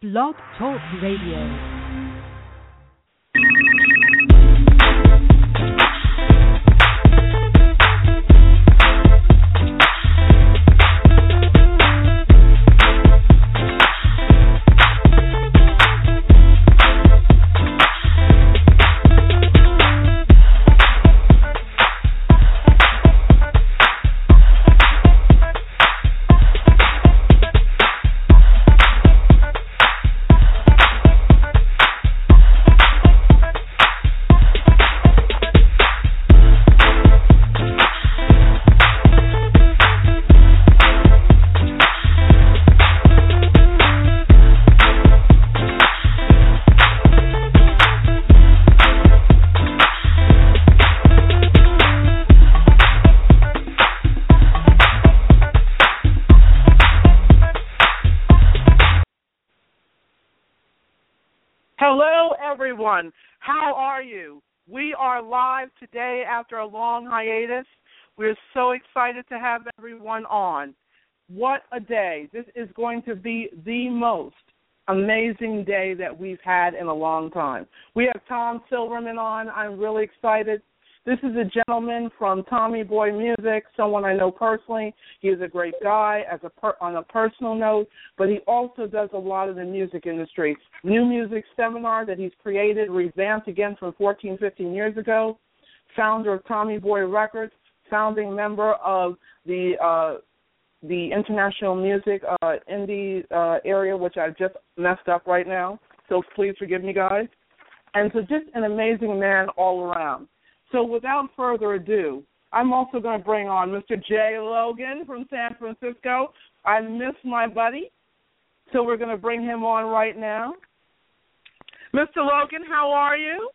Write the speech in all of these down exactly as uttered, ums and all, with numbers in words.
Blog Talk Radio. Hello, everyone. How are you? We are live today after a long hiatus. We're so excited to have everyone on. What a day. This is going to be the most amazing day that we've had in a long time. We have Tom Silverman on. I'm really excited. This is a gentleman from Tommy Boy Music, someone I know personally. He is a great guy as a per- on a personal note, but he also does a lot in the music industry. New music seminar that he's created, revamped again from fourteen, fifteen years ago. Founder of Tommy Boy Records, founding member of the uh, the international music uh, indie uh, area, which I just messed up right now. So please forgive me, guys. And so just an amazing man all around. So without further ado, I'm also going to bring on Mister Jay Logan from San Francisco. I miss my buddy, so we're going to bring him on right now. Mister Logan, how are you?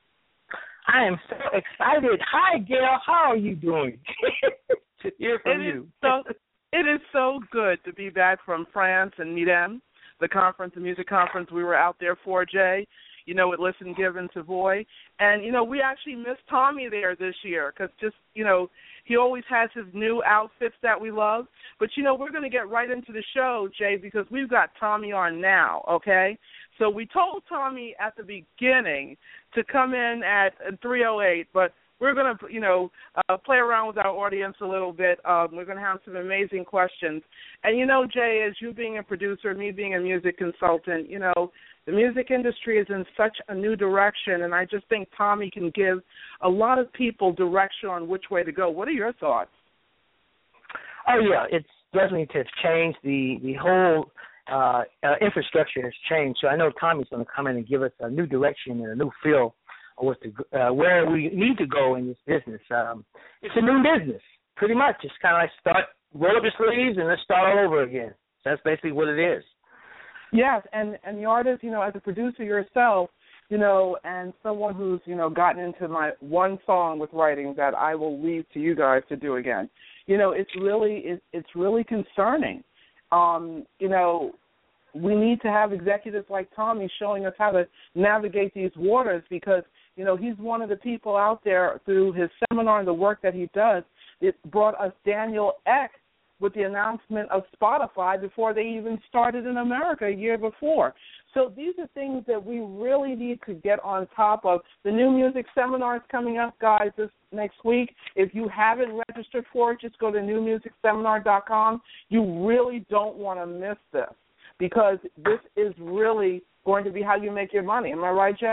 I am so excited. Hi, Gail. How are you doing? To hear from it you. Is so, it is so good to be back from France and MIDEM, the conference, the music conference we were out there for, Jay. You know, with Listen, Give, and Savoy. And, you know, we actually missed Tommy there this year because just, you know, he always has his new outfits that we love. But, you know, we're going to get right into the show, Jay, because we've got Tommy on now, okay? So we told Tommy at the beginning to come in at three oh eight, but we're going to, you know, uh, play around with our audience a little bit. Um, we're going to have some amazing questions. And, you know, Jay, as you being a producer, me being a music consultant, you know, the music industry is in such a new direction, and I just think Tommy can give a lot of people direction on which way to go. What are your thoughts? Oh, yeah, it's definitely to change the, the whole uh, uh, infrastructure has changed. So I know Tommy's going to come in and give us a new direction and a new feel of what to, uh, where we need to go in this business. Um, it's a new business, pretty much. It's kind of like start, roll up your sleeves, and let's start all over again. So that's basically what it is. Yes, and, and the artist, you know, as a producer yourself, you know, and someone who's, you know, gotten into my one song with writing that I will leave to you guys to do again, you know, it's really, it, it's really concerning. Um, you know, we need to have executives like Tommy showing us how to navigate these waters because, you know, he's one of the people out there through his seminar and the work that he does. It brought us Daniel Ek with the announcement of Spotify before they even started in America a year before. So these are things that we really need to get on top of. The new music seminar is coming up, guys, this next week. If you haven't registered for it, just go to new music seminar dot com. You really don't want to miss this because this is really going to be how you make your money. Am I right, Jay?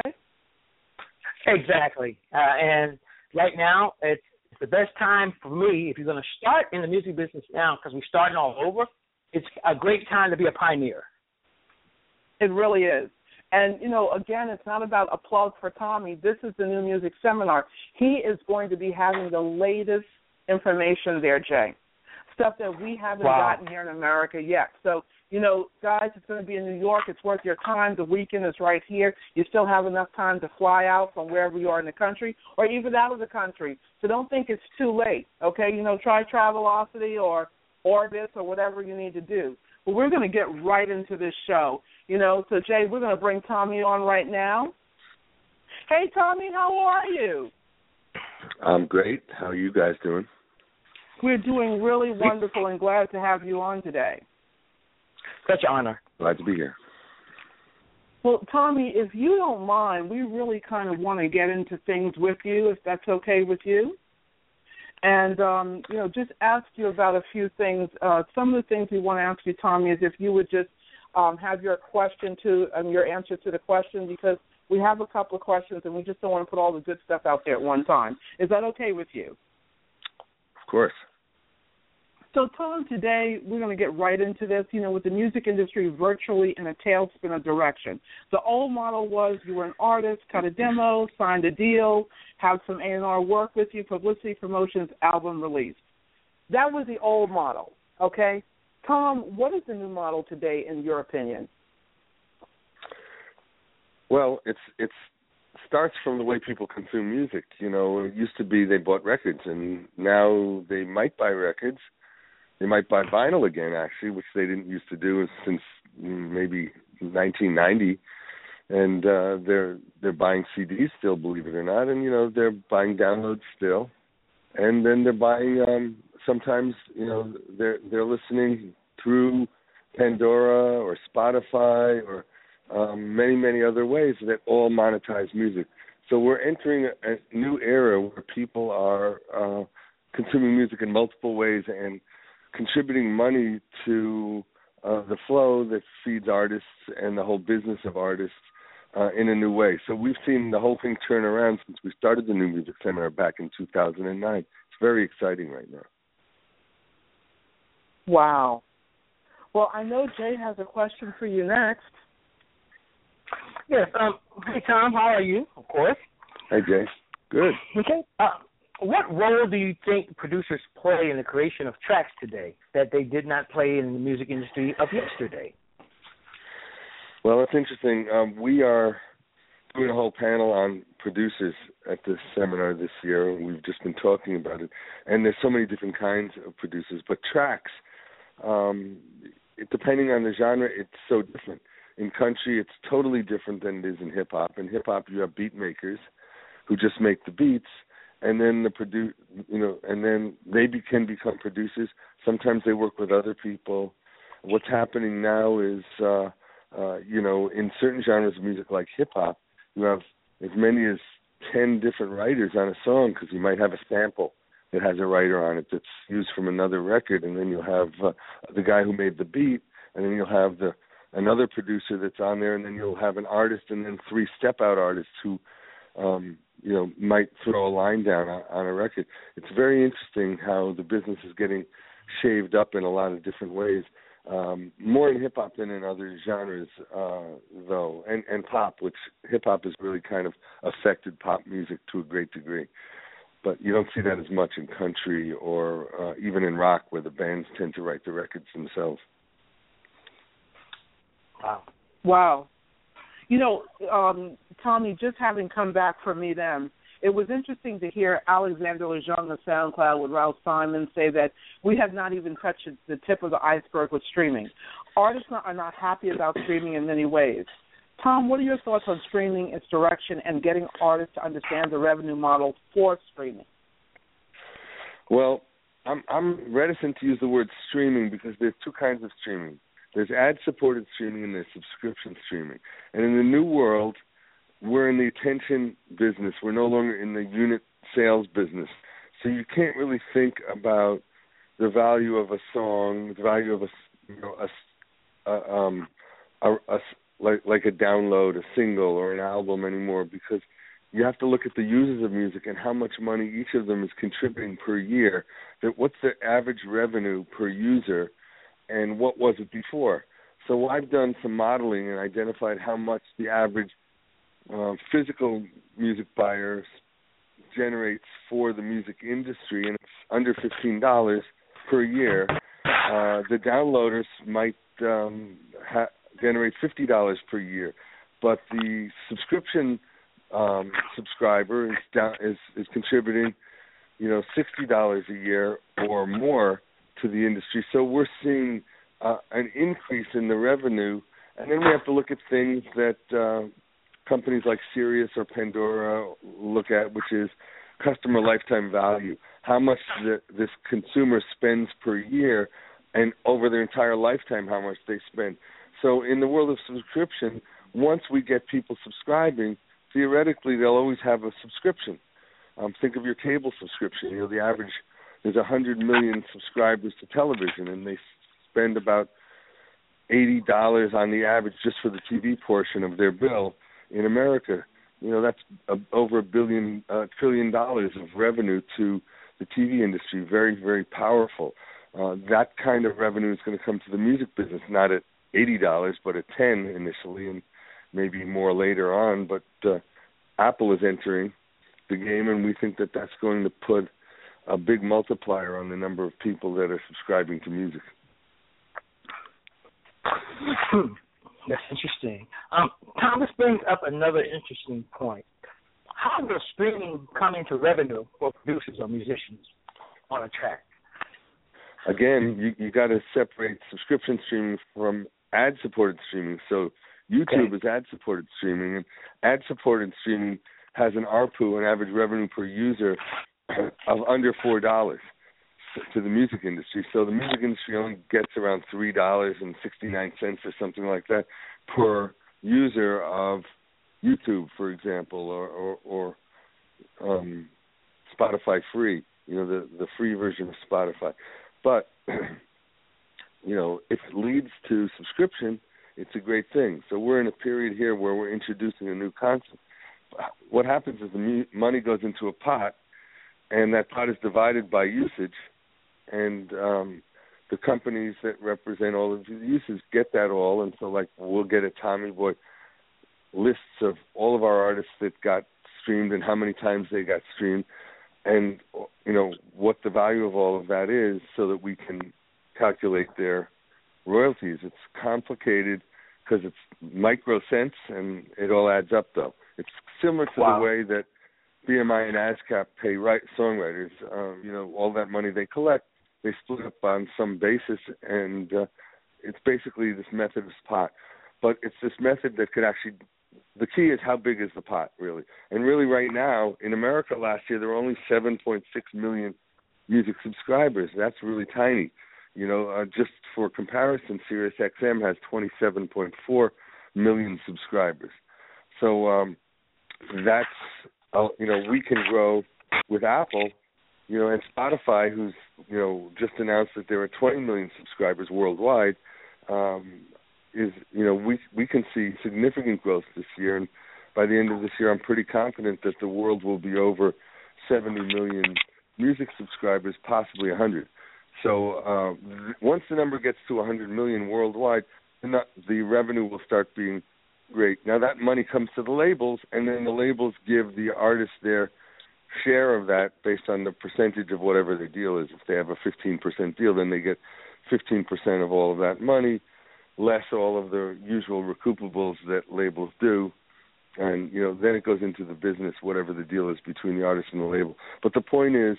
Exactly. Uh, and right now, it's It's the best time for me, if you're going to start in the music business now, because we're starting all over, it's a great time to be a pioneer. It really is. And, you know, again, it's not about a plug for Tommy. This is the new music seminar. He is going to be having the latest information there, Jay, stuff that we haven't wow. gotten here in America yet. So, you know, guys, it's going to be in New York. It's worth your time. The weekend is right here. You still have enough time to fly out from wherever you are in the country or even out of the country. So don't think it's too late, okay? You know, try Travelocity or Orbitz or whatever you need to do. But we're going to get right into this show, you know. So, Jay, we're going to bring Tommy on right now. Hey, Tommy, how are you? I'm great. How are you guys doing? We're doing really wonderful and glad to have you on today. Such an honor. Glad to be here. Well, Tommy, if you don't mind, we really kind of want to get into things with you, if that's okay with you. And, um, you know, just ask you about a few things. Uh, some of the things we want to ask you, Tommy, is if you would just um, have your question to, um, your answer to the question, because we have a couple of questions and we just don't want to put all the good stuff out there at one time. Is that okay with you? Of course. So, Tom, today we're going to get right into this. You know, with the music industry virtually in a tailspin of direction. The old model was you were an artist, cut a demo, signed a deal, have some A and R work with you, publicity, promotions, album release. That was the old model, okay? Tom, what is the new model today in your opinion? Well, it's it's starts from the way people consume music. You know, it used to be they bought records, and now they might buy records. They might buy vinyl again, actually, which they didn't used to do since maybe nineteen ninety. And uh, they're they're buying C Ds still, believe it or not, and you know they're buying downloads still, and then they're buying. Um, sometimes you know they're they're listening through Pandora or Spotify or um, many many other ways that all monetize music. So we're entering a, a new era where people are uh, consuming music in multiple ways and contributing money to uh, the flow that feeds artists and the whole business of artists uh, in a new way. So we've seen the whole thing turn around since we started the New Music Seminar back in two thousand nine. It's very exciting right now. Wow. Well, I know Jay has a question for you next. Yes. Um, hey, Tom, how are you? Of course. Hey, Jay. Good. Okay. Uh, What role do you think producers play in the creation of tracks today that they did not play in the music industry of yesterday? Well, it's interesting. Um, we are doing a whole panel on producers at this seminar this year. We've just been talking about it. And there's so many different kinds of producers. But tracks, um, it, depending on the genre, it's so different. In country, it's totally different than it is in hip-hop. In hip-hop, you have beat makers who just make the beats. And then the produ- you know, and then they be- can become producers. Sometimes they work with other people. What's happening now is, uh, uh, you know, in certain genres of music like hip hop, you have as many as ten different writers on a song because you might have a sample that has a writer on it that's used from another record, and then you'll have uh, the guy who made the beat, and then you'll have the another producer that's on there, and then you'll have an artist, and then three step-out artists who. Um, you know, might throw a line down on, on a record. It's very interesting how the business is getting shaved up in a lot of different ways, um, more in hip-hop than in other genres, uh, though, and, and pop, which hip-hop has really kind of affected pop music to a great degree. But you don't see that as much in country or uh, even in rock, where the bands tend to write the records themselves. Wow. Wow. You know, um, Tommy, just having come back from Me Them, it was interesting to hear Alexander Lejeune of SoundCloud with Ralph Simon say that we have not even touched the tip of the iceberg with streaming. Artists are not happy about streaming in many ways. Tom, what are your thoughts on streaming, its direction, and getting artists to understand the revenue model for streaming? Well, I'm, I'm reticent to use the word streaming because there's two kinds of streaming. There's ad-supported streaming and there's subscription streaming. And in the new world, we're in the attention business. We're no longer in the unit sales business. So you can't really think about the value of a song, the value of a, you know, a, a, um, a, a like, like a download, a single, or an album anymore, because you have to look at the users of music and how much money each of them is contributing per year. That what's the average revenue per user, and what was it before? So I've done some modeling and identified how much the average uh, physical music buyer generates for the music industry, and it's under fifteen dollars per year. Uh, the downloaders might um, ha- generate fifty dollars per year, but the subscription um, subscriber is, down, is is contributing, you know, sixty dollars a year or more to the industry. So we're seeing uh, an increase in the revenue, and then we have to look at things that uh, companies like Sirius or Pandora look at, which is customer lifetime value, how much the, this consumer spends per year, and over their entire lifetime, how much they spend. So in the world of subscription, once we get people subscribing, theoretically they'll always have a subscription. Um, think of your cable subscription. You know, the average, there's one hundred million subscribers to television, and they spend about eighty dollars on the average just for the T V portion of their bill in America. You know, that's a, over a billion, uh, trillion dollars of revenue to the T V industry. Very, very powerful. Uh, that kind of revenue is going to come to the music business, not at eighty dollars, but at ten initially, and maybe more later on. But uh, Apple is entering the game, and we think that that's going to put a big multiplier on the number of people that are subscribing to music. That's interesting. Um, Tom, this brings up another interesting point. How does streaming come into revenue for producers or musicians on a track? Again, you you got to separate subscription streaming from ad-supported streaming. So YouTube okay. is ad-supported streaming, and ad-supported streaming has an A R P U, an average revenue per user, of under four dollars to the music industry. So the music industry only gets around three dollars and sixty-nine cents or something like that per user of YouTube, for example, or, or, or um, Spotify free, you know, the, the free version of Spotify. But, you know, if it leads to subscription, it's a great thing. So we're in a period here where we're introducing a new concept. What happens is the mu- money goes into a pot, and that pot is divided by usage, and um, the companies that represent all of the uses get that all. And so, like, we'll get a Tommy Boy lists of all of our artists that got streamed and how many times they got streamed, and, you know, what the value of all of that is so that we can calculate their royalties. It's complicated because it's micro cents, and it all adds up, though. It's similar to wow. the way that B M I and ASCAP pay right songwriters. Um, you know, all that money they collect, they split up on some basis, and uh, it's basically this Methodist pot. But it's this method that could actually, the key is how big is the pot, really. And really right now, in America last year, there were only seven point six million music subscribers. That's really tiny. You know, uh, just for comparison, Sirius X M has twenty-seven point four million subscribers. So um, that's, uh, you know, we can grow with Apple, you know, and Spotify, who's, you know, just announced that there are twenty million subscribers worldwide, um, is, you know, we we can see significant growth this year. And by the end of this year, I'm pretty confident that the world will be over seventy million music subscribers, possibly one hundred. So uh, once the number gets to one hundred million worldwide, the, the revenue will start being great. Now that money comes to the labels, and then the labels give the artists their share of that based on the percentage of whatever their deal is. If they have a fifteen percent deal, then they get fifteen percent of all of that money, less all of the usual recoupables that labels do. And, you know, then it goes into the business, whatever the deal is between the artist and the label. But the point is,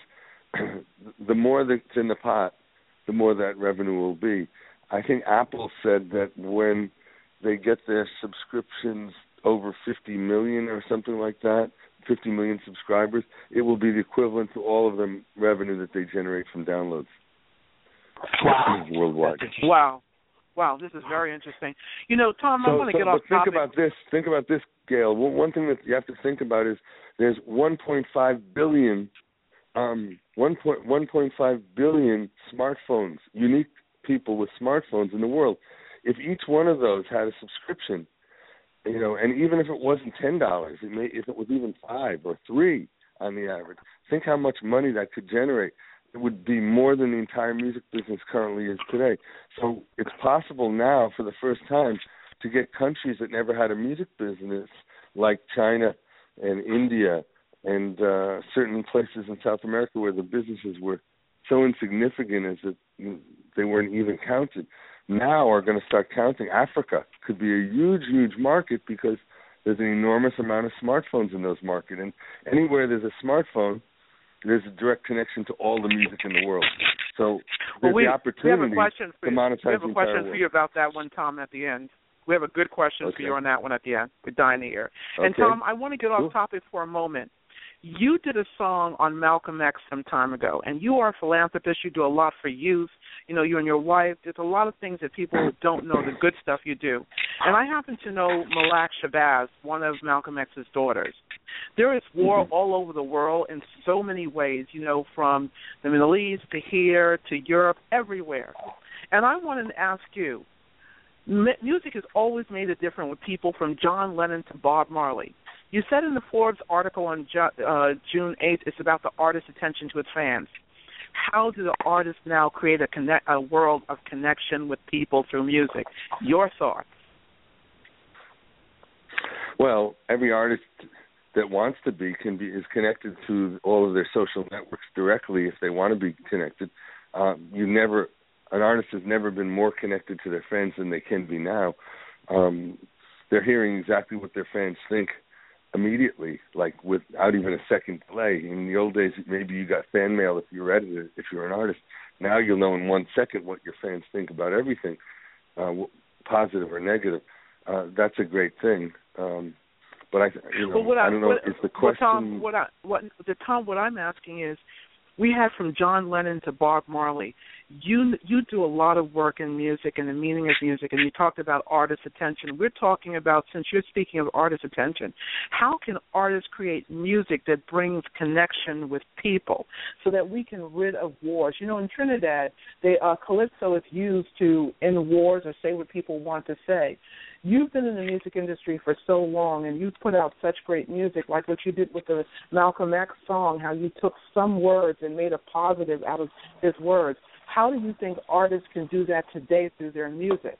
the more that's in the pot, the more that revenue will be. I think Apple said that when they get their subscriptions over fifty million or something like that, fifty million subscribers, it will be the equivalent to all of the revenue that they generate from downloads. Wow. Worldwide. Wow. Wow, this is very interesting. You know, Tom, so, I want to so, get off but think topic. about this. Think about this, Gail. One, one thing that you have to think about is there's one point five billion, um, one point five billion smartphones, unique people with smartphones in the world. If each one of those had a subscription, you know, and even if it wasn't ten dollars, it may, if it was even five or three on the average, think how much money that could generate. It would be more than the entire music business currently is today. So it's possible now, for the first time, to get countries that never had a music business, like China and India and uh, certain places in South America where the businesses were so insignificant as that they weren't even counted, now are going to start counting. Africa could be a huge, huge market because there's an enormous amount of smartphones in those markets. And anywhere there's a smartphone, there's a direct connection to all the music in the world. So there's well, we, the opportunity we have a question for to monetize We have a the question entire for you about that one, Tom, at the end. We have a good question okay. for you on that one at the end. We're dying to hear. And, okay. Tom, I want to get off cool. topic for a moment. you did a song on Malcolm X some time ago, and you are a philanthropist. You do a lot for youth. You know, you and your wife. There's a lot of things that people don't know, the good stuff you do. And I happen to know Malak Shabazz, one of Malcolm X's daughters. There is war mm-hmm. all over the world in so many ways, you know, from the Middle East to here to Europe, everywhere. And I wanted to ask you, music has always made it different with people from John Lennon to Bob Marley. You said in the Forbes article on uh, June eighth, it's about the artist's attention to its fans. How do the artists now create a, connect, a world of connection with people through music? Your thoughts? Well, every artist that wants to be can be is connected to all of their social networks directly if they want to be connected. Um, you never, an artist has never been more connected to their fans than they can be now. Um, they're hearing exactly what their fans think immediately, like without even a second delay. In the old days, maybe you got fan mail if you read it, if you're an artist. Now you'll know in one second what your fans think about everything, uh, positive or negative. Uh, that's a great thing. Um, but I, you know, what I, I don't know. what, Is the question? Well, Tom, what I, what the Tom, what I'm asking is, we had from John Lennon to Bob Marley. You you do a lot of work in music and the meaning of music, and you talked about artist attention. We're talking about, since you're speaking of artist attention, how can artists create music that brings connection with people so that we can rid of wars? You know, in Trinidad, they, uh, calypso is used to end wars or say what people want to say. You've been in the music industry for so long, and you've put out such great music, like what you did with the Malcolm X song, how you took some words and made a positive out of his words. How do you think artists can do that today through their music?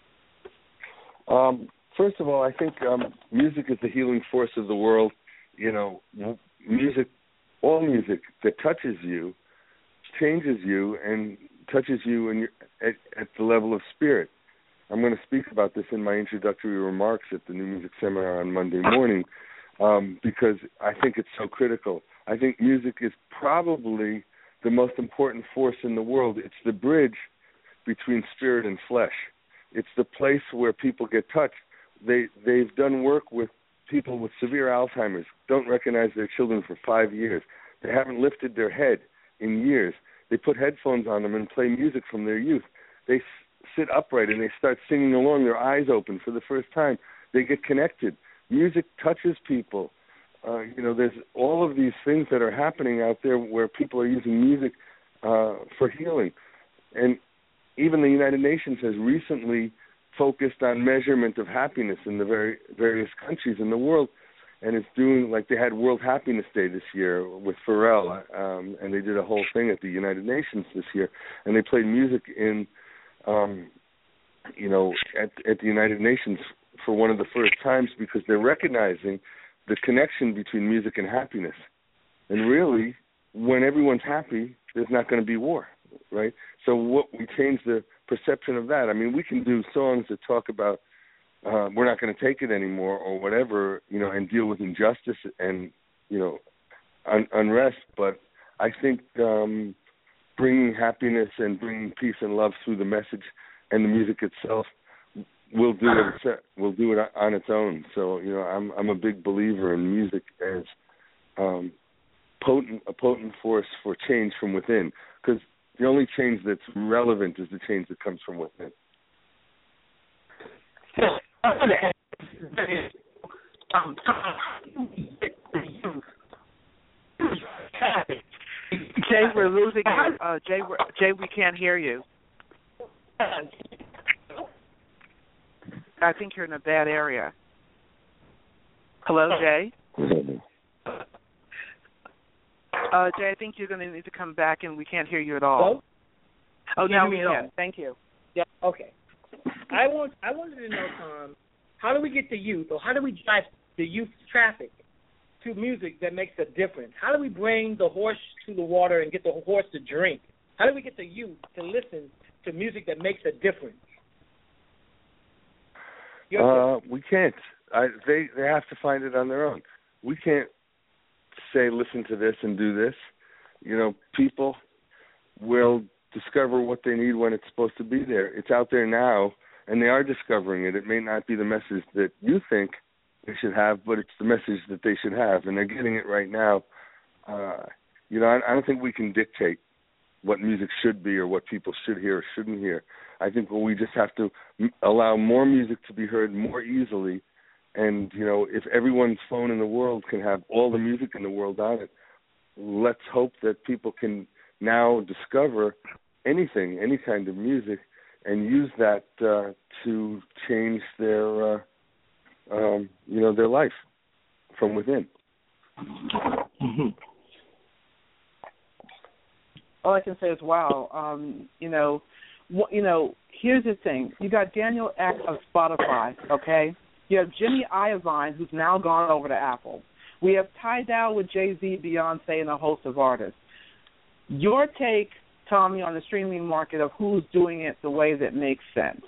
Um, first of all, I think um, music is the healing force of the world. You know, music, all music that touches you, changes you, and touches you in your, at, at the level of spirit. I'm going to speak about this in my introductory remarks at the New Music Seminar on Monday morning um, because I think it's so critical. I think music is probably the most important force in the world. It's the bridge between spirit and flesh. It's the place where people get touched. They, they've done work with people with severe Alzheimer's, don't recognize their children for five years. They haven't lifted their head in years. They put headphones on them and play music from their youth. They sit upright and they start singing along, their eyes open for the first time. They get connected. Music touches people. Uh, you know, there's all of these things that are happening out there where people are using music uh, for healing. And even the United Nations has recently focused on measurement of happiness in the very various countries in the world. And it's doing, like they had World Happiness Day this year with Pharrell, um, and they did a whole thing at the United Nations this year. And they played music in, um, you know, at, at the United Nations for one of the first times because they're recognizing the connection between music and happiness. And really, when everyone's happy, there's not going to be war, right? So what we change the perception of that. I mean, we can do songs that talk about uh, we're not going to take it anymore or whatever, you know, and deal with injustice and, you know, un- unrest. But I think um, bringing happiness and bringing peace and love through the message and the music itself will do it. Will do it on its own. So you know, I'm I'm a big believer in music as um, potent a potent force for change from within. Because the only change that's relevant is the change that comes from within. Jay, we're losing you. Uh, Jay, we're, Jay, we can't hear you. I think you're in a bad area. Hello, Jay? Uh, Jay, I think you're going to need to come back, and we can't hear you at all. Hello? Oh, Can now you we hear me can. now? Thank you. Yeah. Okay. I want. I wanted to know, Tom, how do we get the youth, or how do we drive the youth traffic to music that makes a difference? How do we bring the horse to the water and get the horse to drink? How do we get the youth to listen to music that makes a difference? Uh, we can't. I, they they have to find it on their own. We can't say, listen to this and do this. You know, people will discover what they need when it's supposed to be there. It's out there now, and they are discovering it. It may not be the message that you think they should have, but it's the message that they should have, and they're getting it right now. Uh, you know, I, I don't think we can dictate what music should be or what people should hear or shouldn't hear. I think well, we just have to m- allow more music to be heard more easily. And, you know, if everyone's phone in the world can have all the music in the world on it, let's hope that people can now discover anything, any kind of music, and use that uh, to change their, uh, um, you know, their life from within. Mm-hmm. All I can say is, wow. Um, you know, wh- you know. Here's the thing: you got Daniel Ek of Spotify, okay? You have Jimmy Iovine, who's now gone over to Apple. We have Ty Dow with Jay-Z, Beyonce, and a host of artists. Your take, Tommy, on the streaming market of who's doing it the way that makes sense?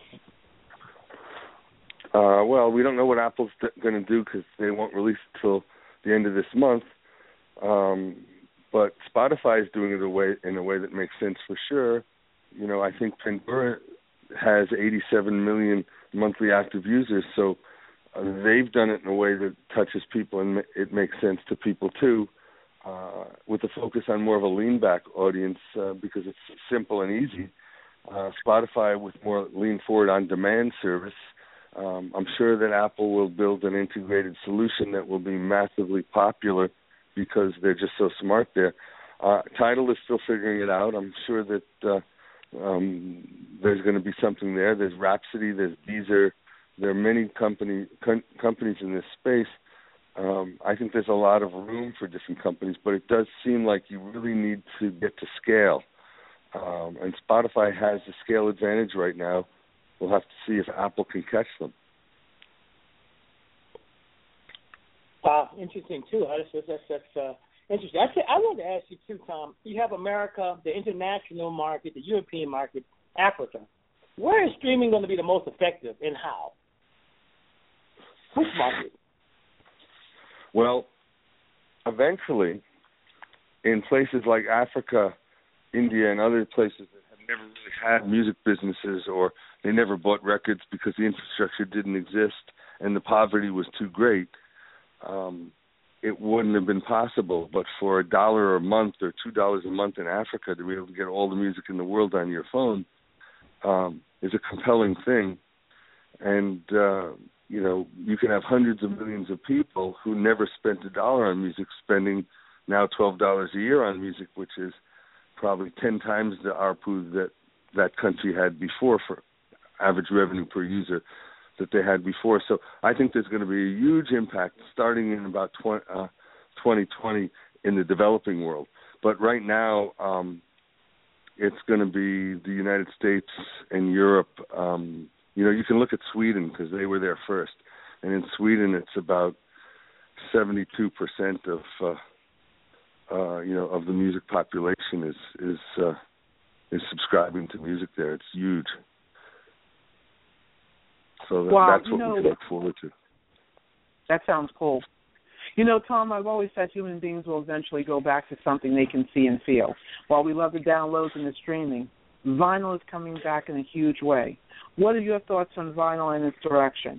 Uh, well, we don't know what Apple's d- going to do because they won't release it till the end of this month. Um, but Spotify is doing it a way, in a way that makes sense for sure. You know, I think Pandora has eighty-seven million monthly active users, so uh, they've done it in a way that touches people and ma- it makes sense to people too, uh, with a focus on more of a lean-back audience uh, because it's simple and easy. Uh, Spotify with more lean-forward on-demand service. Um, I'm sure that Apple will build an integrated solution that will be massively popular because they're just so smart there. Uh, Tidal is still figuring it out. I'm sure that uh, um, there's going to be something there. There's Rhapsody, there's Deezer. There are many company, com- companies in this space. Um, I think there's a lot of room for different companies, but it does seem like you really need to get to scale. Um, and Spotify has the scale advantage right now. We'll have to see if Apple can catch them. Wow, interesting too. That's that's, that's uh, interesting. Actually, I wanted to ask you too, Tom. You have America, the international market, the European market, Africa. Where is streaming going to be the most effective, and how? Which market? Well, eventually, in places like Africa, India, and other places that have never really had music businesses, or they never bought records because the infrastructure didn't exist and the poverty was too great, um, it wouldn't have been possible. But for a dollar a month or two dollars a month in Africa to be able to get all the music in the world on your phone um, is a compelling thing. And, uh, you know, you can have hundreds of millions of people who never spent a dollar on music spending now twelve dollars a year on music, which is probably ten times the A R P U that that country had before for average revenue per user that they had before. So I think there's going to be a huge impact starting in about twenty twenty in the developing world. But right now, um, it's going to be the United States and Europe. Um, you know, you can look at Sweden because they were there first. And in Sweden, it's about seventy-two percent of, uh, uh, you know, of the music population is is uh, is subscribing to music there. It's huge. So that, wow, that's what know, we can look forward to. That sounds cool. You know, Tom, I've always said human beings will eventually go back to something they can see and feel. While we love the downloads and the streaming, vinyl is coming back in a huge way. What are your thoughts on vinyl and its direction?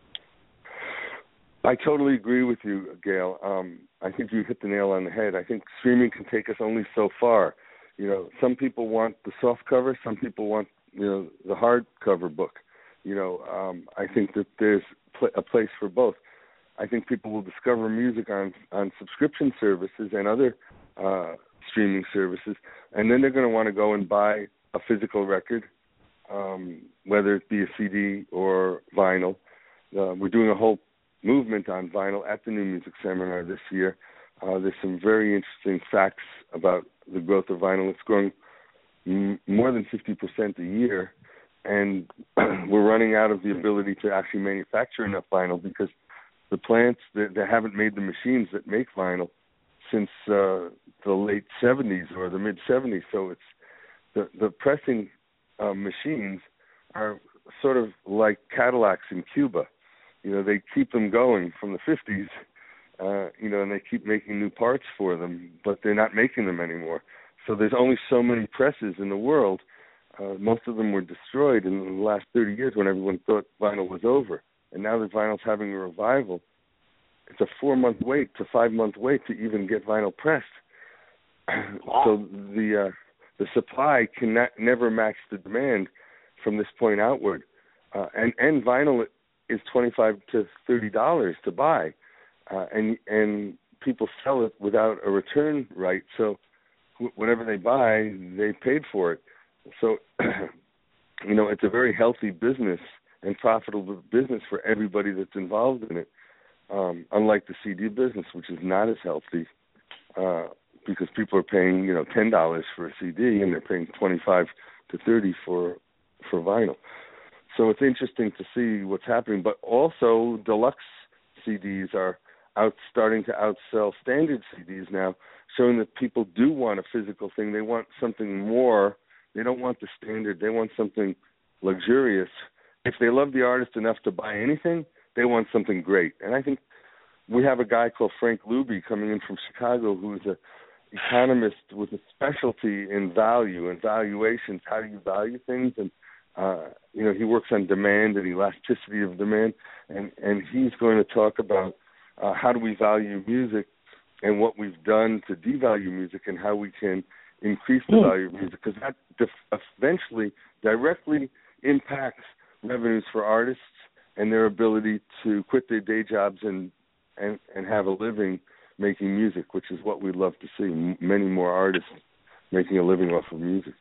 I totally agree with you, Gail. Um, I think you hit the nail on the head. I think streaming can take us only so far. You know, some people want the soft cover, some people want, you know, the hardcover book. You know, um, I think that there's pl- a place for both. I think people will discover music on, on subscription services and other uh, streaming services, and then they're going to want to go and buy a physical record, um, whether it be a C D or vinyl. Uh, we're doing a whole movement on vinyl at the New Music Seminar this year. Uh, there's some very interesting facts about the growth of vinyl. It's growing m- more than fifty percent a year. And we're running out of the ability to actually manufacture enough vinyl because the plants, they, they haven't made the machines that make vinyl since uh, the late seventies or the mid-seventies. So it's the, the pressing uh, machines are sort of like Cadillacs in Cuba. You know, they keep them going from the fifties, uh, you know, and they keep making new parts for them, but they're not making them anymore. So there's only so many presses in the world. Uh, most of them were destroyed in the last thirty years when everyone thought vinyl was over. And now that vinyl's having a revival, it's a four month wait to five month wait to even get vinyl pressed. Wow. So the uh, the supply can not, never match the demand from this point outward, uh, and and vinyl is twenty five to thirty dollars to buy, uh, and and people sell it without a return right. So whatever they buy, they paid for it. So, you know, it's a very healthy business and profitable business for everybody that's involved in it, um, unlike the C D business, which is not as healthy uh, because people are paying, you know, ten dollars for a C D and they're paying twenty-five to thirty for for vinyl. So it's interesting to see what's happening. But also, deluxe C Ds are out starting to outsell standard C Ds now, showing that people do want a physical thing. They want something more. They don't want the standard. They want something luxurious. If they love the artist enough to buy anything, they want something great. And I think we have a guy called Frank Luby coming in from Chicago who is an economist with a specialty in value and valuations. How do you value things? And, uh, you know, he works on demand and elasticity of demand. And, and he's going to talk about uh, how do we value music and what we've done to devalue music and how we can increase the value of music, because that def- eventually directly impacts revenues for artists and their ability to quit their day jobs and, and, and have a living making music, which is what we'd love to see, M- many more artists making a living off of music.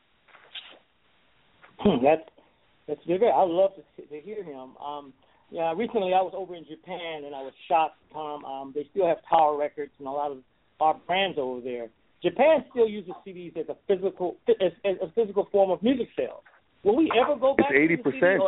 Hmm, that's, that's very, I would love to, to hear him. Um, yeah, recently I was over in Japan and I was shocked, Tom. Um, they still have Tower Records and a lot of our brands over there. Japan still uses C Ds as a physical as, as a physical form of music sales. Will we ever go back it's eighty percent. to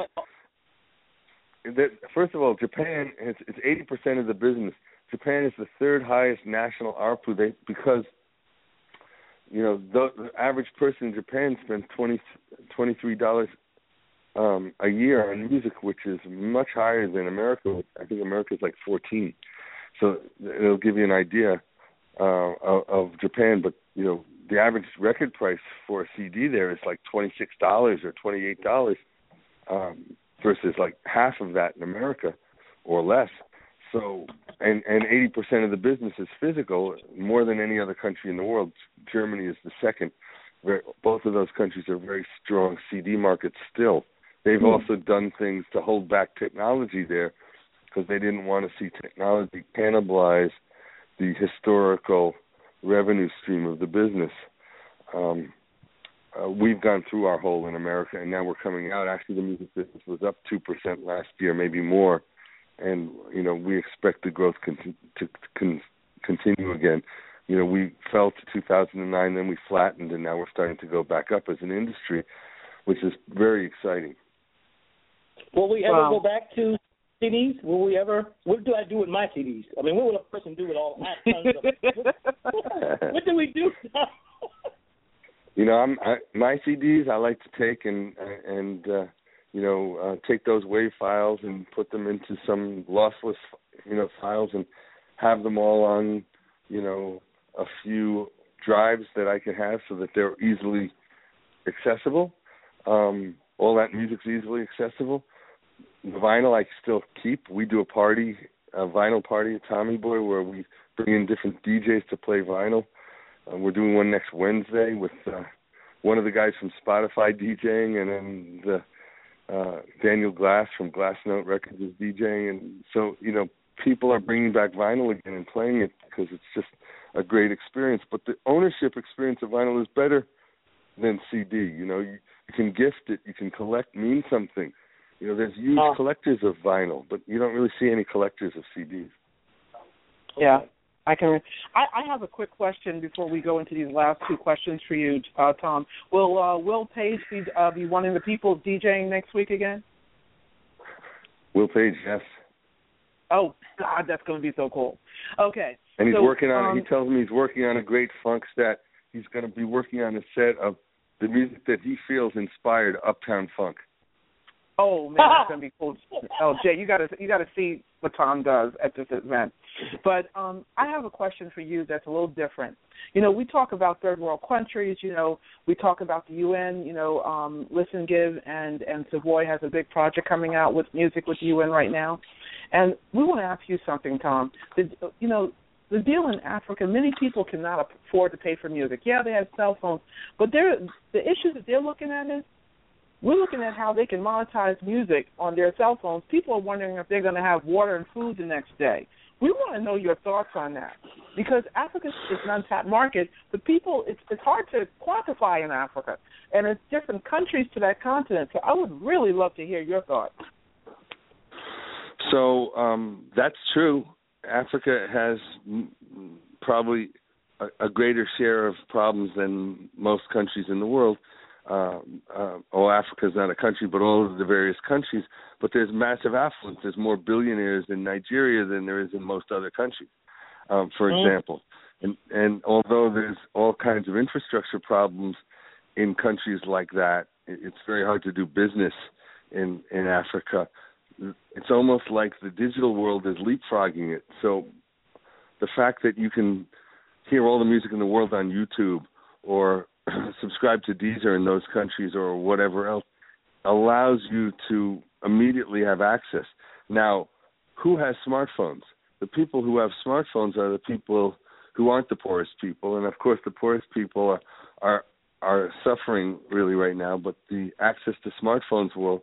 the C D? That, first of all, Japan, it's, it's eighty percent of the business. Japan is the third highest national A R P U they, because, you know, the, the average person in Japan spends twenty, twenty-three dollars um, a year on music, which is much higher than America. I think America is like fourteen. So it'll give you an idea uh, of, of Japan. But, you know, the average record price for a C D there is like twenty-six dollars or twenty-eight dollars um, versus like half of that in America or less. So, and, and eighty percent of the business is physical, more than any other country in the world. Germany is the second. Both of those countries are very strong C D markets still. They've mm. also done things to hold back technology there because they didn't want to see technology cannibalize the historical revenue stream of the business. Um, uh, we've gone through our hole in America, and now we're coming out. Actually, the music business was up two percent last year, maybe more. And, you know, we expect the growth con- to con- continue again. You know, we fell to two thousand nine, then we flattened, and now we're starting to go back up as an industry, which is very exciting. Will we ever wow. go back to C Ds? Will we ever? What do I do with my C Ds? I mean, what will a person do with all my tons of what, what do we do now? You know, I'm, I, my C Ds I like to take and, and uh, you know, uh, take those WAV files and put them into some lossless, you know, files and have them all on, you know, a few drives that I can have so that they're easily accessible. Um, all that music's easily accessible. The vinyl I still keep. We do a party, a vinyl party at Tommy Boy, where we bring in different D Js to play vinyl. Uh, we're doing one next Wednesday with uh, one of the guys from Spotify DJing, and then the Uh, Daniel Glass from Glass Note Records is DJing, and so, you know, people are bringing back vinyl again and playing it because it's just a great experience. But the ownership experience of vinyl is better than C D. You know, you, you can gift it, you can collect, mean something. You know, there's huge oh. collectors of vinyl, but you don't really see any collectors of C Ds. Yeah. I can. I, I have a quick question before we go into these last two questions for you, uh, Tom. Will uh, Will Page be, uh, be one of the people DJing next week again? Will Page, yes. Oh God, that's going to be so cool. Okay. And he's so, working on. Um, he tells me he's working on a great funk set. He's going to be working on a set of the music that he feels inspired Uptown Funk. Oh man, that's gonna be cool. Oh Jay, you gotta you gotta see what Tom does at this event. But um, I have a question for you that's a little different. You know, we talk about third world countries. You know, we talk about the U N. You know, um, Listen, Give, and and Savoy has a big project coming out with music with the U N right now, and we want to ask you something, Tom. The, you know, the deal in Africa, many people cannot afford to pay for music. Yeah, they have cell phones, but they're, the issue that they're looking at is, we're looking at how they can monetize music on their cell phones. People are wondering if they're going to have water and food the next day. We want to know your thoughts on that, because Africa is an untapped market, but people, it's, it's hard to quantify in Africa, and it's different countries to that continent. So I would really love to hear your thoughts. So um, that's true. Africa has probably a, a greater share of problems than most countries in the world. Uh, uh, oh, Africa is not a country, but all of the various countries. But there's massive affluence. There's more billionaires in Nigeria than there is in most other countries, um, for mm-hmm. example. And, and although there's all kinds of infrastructure problems in countries like that, it's very hard to do business in, in Africa. It's almost like the digital world is leapfrogging it. So the fact that you can hear all the music in the world on YouTube or subscribe to Deezer in those countries or whatever else allows you to immediately have access. Now, who has smartphones? The people who have smartphones are the people who aren't the poorest people, and of course the poorest people are are, are suffering really right now, but the access to smartphones will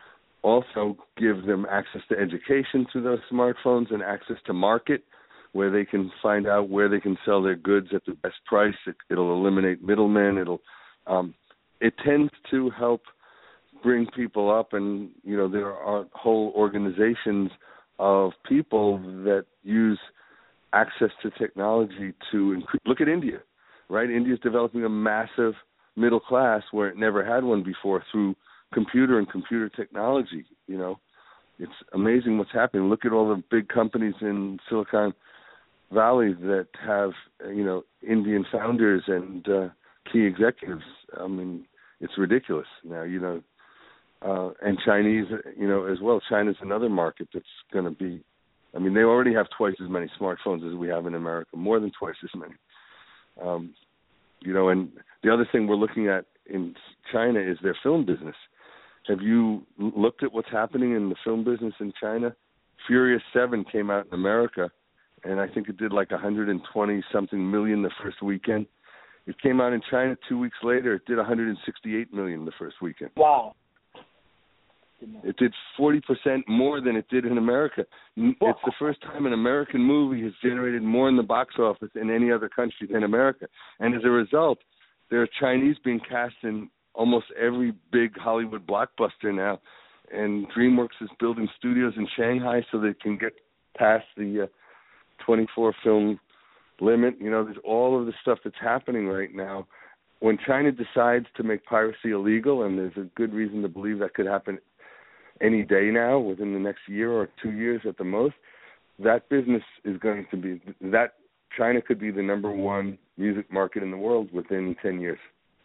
also give them access to education through those smartphones and access to market, where they can find out where they can sell their goods at the best price. It, it'll eliminate middlemen. It'll, um, it tends to help bring people up, and you know there are whole organizations of people that use access to technology to increase. Look at India, right? India's developing a massive middle class where it never had one before through computer and computer technology. You know, it's amazing what's happening. Look at all the big companies in Silicon Valley that have, you know, Indian founders and uh, key executives. I mean, it's ridiculous now, you know, uh, and Chinese, you know, as well. China's another market that's going to be, I mean, they already have twice as many smartphones as we have in America, more than twice as many. Um, you know, and the other thing we're looking at in China is their film business. Have you looked at what's happening in the film business in China? Furious seven came out in America, and I think it did like one hundred twenty something million the first weekend. It came out in China two weeks later. It did one hundred sixty-eight million the first weekend. Wow. It did forty percent more than it did in America. Wow. It's the first time an American movie has generated more in the box office in any other country than America. And as a result, there are Chinese being cast in almost every big Hollywood blockbuster now. And DreamWorks is building studios in Shanghai so they can get past the uh, twenty-four film limit. You know, there's all of the stuff that's happening right now. When China decides to make piracy illegal, and there's a good reason to believe that could happen any day now, within the next year or two years at the most, that business is going to be, that China could be the number one music market in the world within ten years.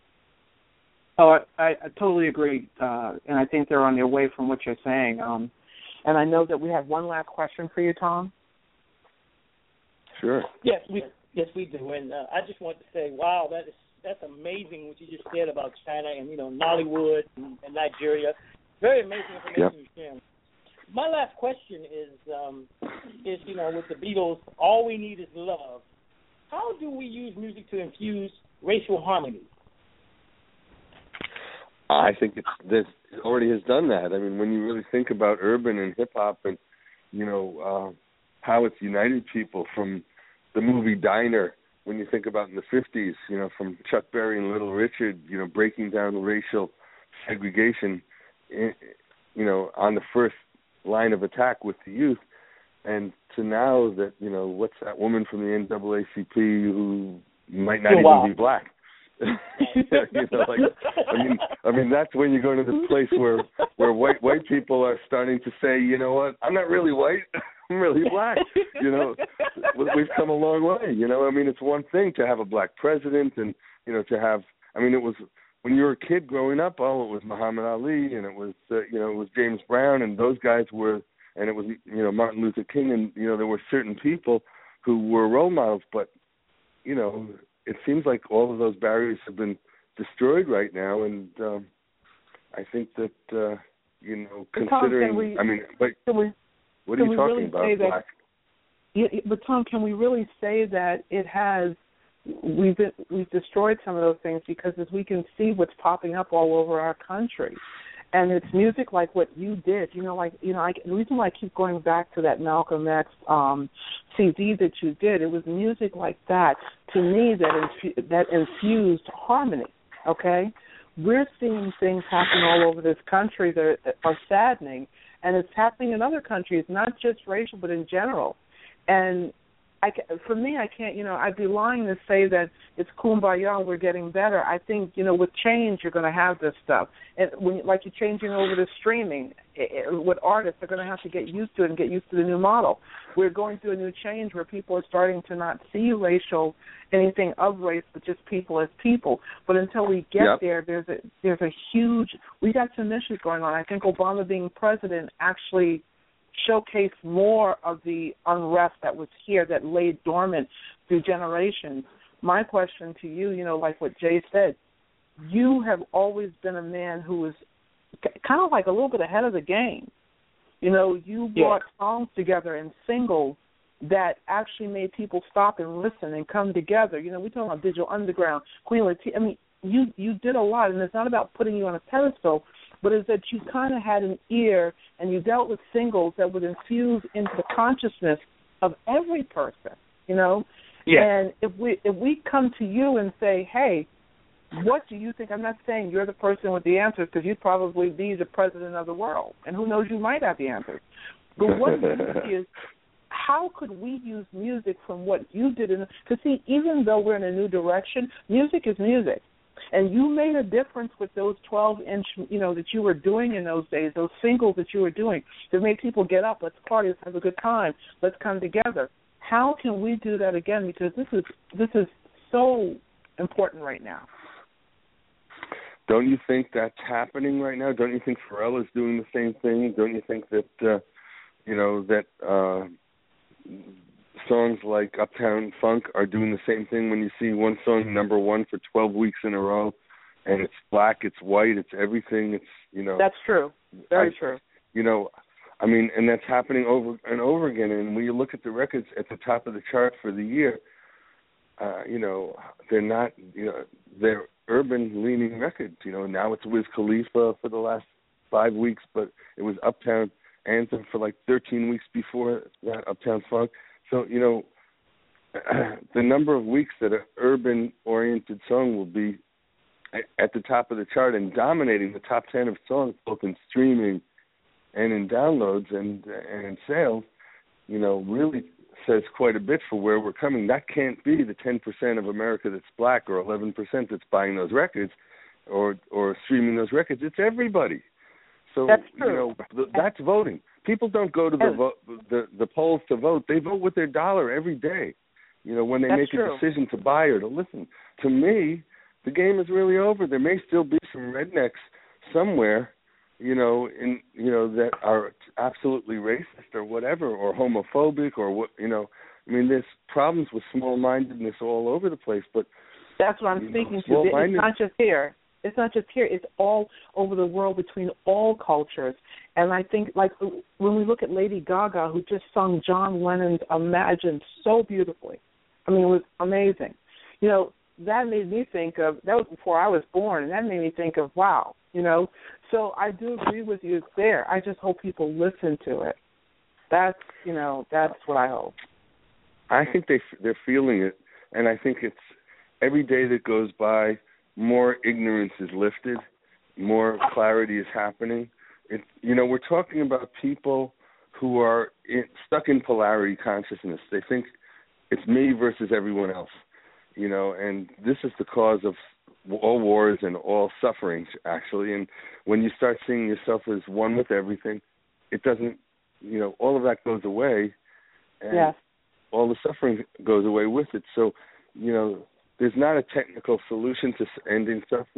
Oh, I, I, I totally agree, uh, and I think they're on their way from what you're saying. Um, and I know that we have one last question for you, Tom. Sure. Yes, we yes we do, and uh, I just want to say, wow, that is that's amazing what you just said about China and you know Nollywood and, and Nigeria. Very amazing information you sharing. My last question is, um, is you know, with the Beatles, all we need is love. How do we use music to infuse racial harmony? I think it's, this already has done that. I mean, when you really think about urban and hip hop, and you know uh, how it's united people, from the movie Diner, when you think about in the fifties, you know, from Chuck Berry and Little Richard, you know, breaking down racial segregation, you know, on the first line of attack with the youth, and to now that, you know, what's that woman from the N double A C P who might not oh, even wow. be black? you know, like, I mean, I mean, that's when you go to the place where where white white people are starting to say, you know what, I'm not really white, I'm really black. You know, we've come a long way. You know, I mean, it's one thing to have a black president, and you know, to have, I mean, it was when you were a kid growing up, oh, it was Muhammad Ali and it was uh, you know it was James Brown and those guys were, and it was you know Martin Luther King, and you know there were certain people who were role models. But you know it seems like all of those barriers have been destroyed right now, and um, I think that uh, you know considering Tom, we, I mean, but we, what are you talking really about? That, Black? Yeah, but Tom, can we really say that it has? We've been, we've destroyed some of those things because as we can see what's popping up all over our country, and it's music like what you did. You know, like you know, I, the reason why I keep going back to that Malcolm X um, C D that you did, it was music like that to me that infu- that infused harmony. Okay, we're seeing things happen all over this country that are saddening, and it's happening in other countries, not just racial, but in general, and. I, for me, I can't, you know, I'd be lying to say that it's kumbaya, we're getting better. I think, you know, with change, you're going to have this stuff. And when, like you're changing over to streaming, it, it, with artists, they're going to have to get used to it and get used to the new model. We're going through a new change where people are starting to not see racial, anything of race, but just people as people. But until we get yep. there, there's a, there's a huge, we got some issues going on. I think Obama being president actually showcase more of the unrest that was here that lay dormant through generations. My question to you, you know, like what Jay said, you have always been a man who was kind of like a little bit ahead of the game. You know, you brought yeah. songs together in singles that actually made people stop and listen and come together. You know, we're talking about Digital Underground, Queen Latifah. I mean, you, you did a lot, and it's not about putting you on a pedestal, but is that you kind of had an ear and you dealt with singles that would infuse into the consciousness of every person, you know? Yeah. And if we if we come to you and say, hey, what do you think? I'm not saying you're the person with the answers because you'd probably be the president of the world, and who knows, you might have the answers. But what do you think is, how could we use music from what you did? Because, see, even though we're in a new direction, music is music. And you made a difference with those twelve-inch, you know, that you were doing in those days, those singles that you were doing that made people get up, let's party, let's have a good time, let's come together. How can we do that again? Because this is this is so important right now. Don't you think that's happening right now? Don't you think Pharrell is doing the same thing? Don't you think that, uh, you know, that uh, songs like Uptown Funk are doing the same thing when you see one song number one for twelve weeks in a row, and it's black, it's white, it's everything, it's, you know. That's true. Very I, true. You know, I mean, and that's happening over and over again. And when you look at the records at the top of the chart for the year, uh, you know, they're not, you know, they're urban-leaning records. You know, now it's Wiz Khalifa for the last five weeks, but it was Uptown Anthem for like thirteen weeks before that, Uptown Funk. So, you know, the number of weeks that an urban-oriented song will be at the top of the chart and dominating the top ten of songs, both in streaming and in downloads and and in sales, you know, really says quite a bit for where we're coming. That can't be the ten percent of America that's black or eleven percent that's buying those records or or streaming those records. It's everybody. So, that's true. you know, th- that's voting. People don't go to the, vo- the the polls to vote. They vote with their dollar every day, you know, when they that's make true. a decision to buy or to listen. To me, the game is really over. There may still be some rednecks somewhere, you know, in you know that are absolutely racist or whatever, or homophobic or what, you know. I mean, there's problems with small-mindedness all over the place, but that's what I'm speaking know, to. It's not just here. It's not just here. It's all over the world between all cultures. And I think, like, when we look at Lady Gaga, who just sung John Lennon's Imagine so beautifully. I mean, it was amazing. You know, that made me think of, that was before I was born, and that made me think of, wow, you know. So I do agree with you there. I just hope people listen to it. That's, you know, that's what I hope. I think they, they're feeling it, and I think it's every day that goes by, more ignorance is lifted, more clarity is happening. It, you know, we're talking about people who are in, stuck in polarity consciousness. They think it's me versus everyone else, you know, and this is the cause of all wars and all sufferings, actually. And when you start seeing yourself as one with everything, it doesn't, you know, all of that goes away, and yes. all the suffering goes away with it. So, you know, there's not a technical solution to ending suffering.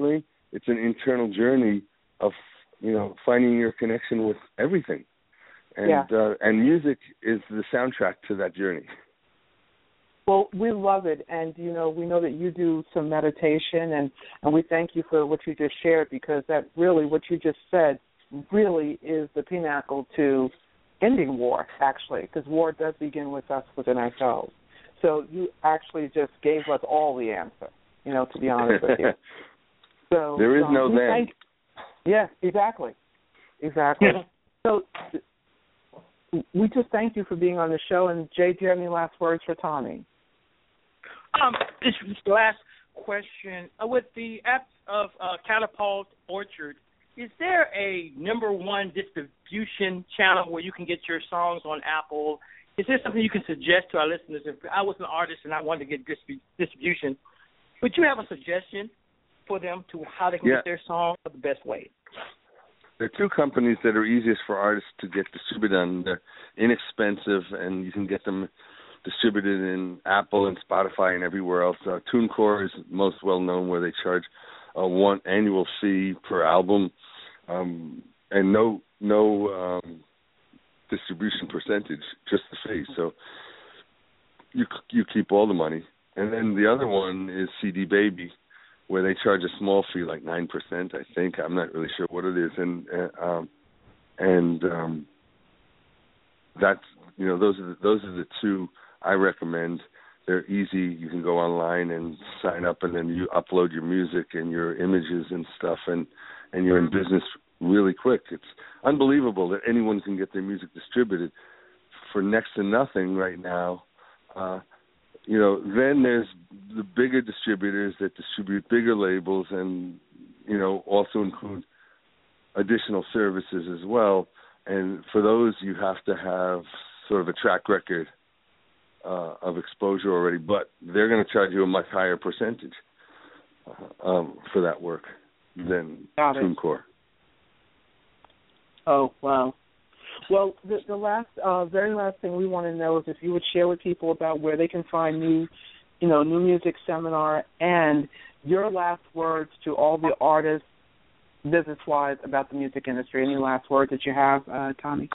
it's an internal journey of, you know, finding your connection with everything. And yeah. uh, and music is the soundtrack to that journey. Well, we love it, and, you know, we know that you do some meditation, and, and we thank you for what you just shared, because that really, what you just said, really is the pinnacle to ending war, actually, because war does begin with us within ourselves. So you actually just gave us all the answer, you know, to be honest with you. So there is um, no then. Thank, yeah, exactly. Exactly. So we just thank you for being on the show. And, Jay, do you have any last words for Tommy? Um, this is the last question. Uh, with the app of uh, Catapult Orchard, is there a number one distribution channel where you can get your songs on Apple? Is there something you can suggest to our listeners? If I was an artist and I wanted to get distrib- distribution, would you have a suggestion for them to how they can yeah. get their songs the best way? There are two companies that are easiest for artists to get distributed on. They're inexpensive, and you can get them distributed in Apple and Spotify and everywhere else. Uh, TuneCore is most well known, where they charge a one annual fee per album, um, and no no um, distribution percentage, just the fee. So you you keep all the money. And then the other one is C D Baby, where they charge a small fee, like nine percent, I think. I'm not really sure what it is, and uh, um, and um, that's you know those are the, those are the two I recommend. They're easy. You can go online and sign up, and then you upload your music and your images and stuff, and and you're in business really quick. It's unbelievable that anyone can get their music distributed for next to nothing right now. Uh, You know, then there's the bigger distributors that distribute bigger labels and, you know, also include additional services as well. And for those, you have to have sort of a track record uh, of exposure already, but they're going to charge you a much higher percentage uh, um, for that work than TuneCore. Oh, wow. Well, the, the last, uh, very last thing we want to know is if you would share with people about where they can find new, you know, New Music Seminar, and your last words to all the artists, business-wise, about the music industry. Any last words that you have, uh, Tommy?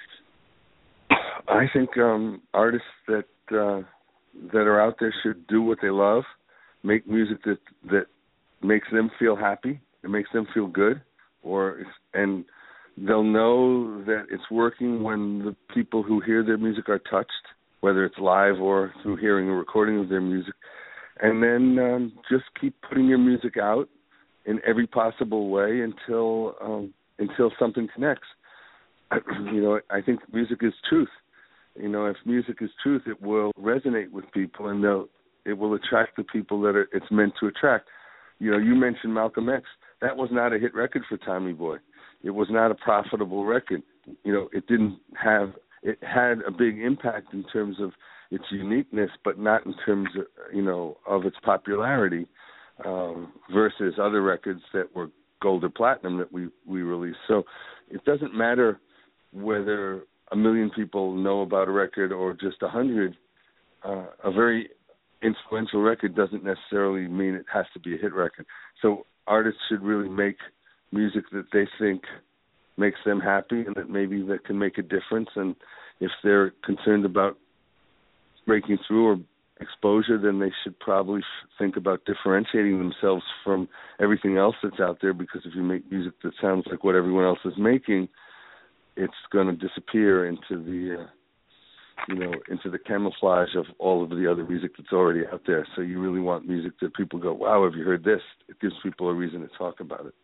I think um, artists that uh, that are out there should do what they love, make music that that makes them feel happy, it makes them feel good, or and. They'll know that it's working when the people who hear their music are touched, whether it's live or through hearing a recording of their music. And then um, just keep putting your music out in every possible way until um, until something connects. You know, I think music is truth. You know, if music is truth, it will resonate with people, and they'll it will attract the people that are, it's meant to attract. You know, you mentioned Malcolm X. That was not a hit record for Tommy Boy. It was not a profitable record. You know, it didn't have, it had a big impact in terms of its uniqueness, but not in terms of, you know, of its popularity um, versus other records that were gold or platinum that we, we released. So it doesn't matter whether a million people know about a record or just a hundred. Uh, a very influential record doesn't necessarily mean it has to be a hit record. So artists should really make music that they think makes them happy and that maybe that can make a difference. And if they're concerned about breaking through or exposure, then they should probably f- think about differentiating themselves from everything else that's out there, because if you make music that sounds like what everyone else is making, it's going to disappear into the, uh, you know, into the camouflage of all of the other music that's already out there. So you really want music that people go, wow, have you heard this? It gives people a reason to talk about it.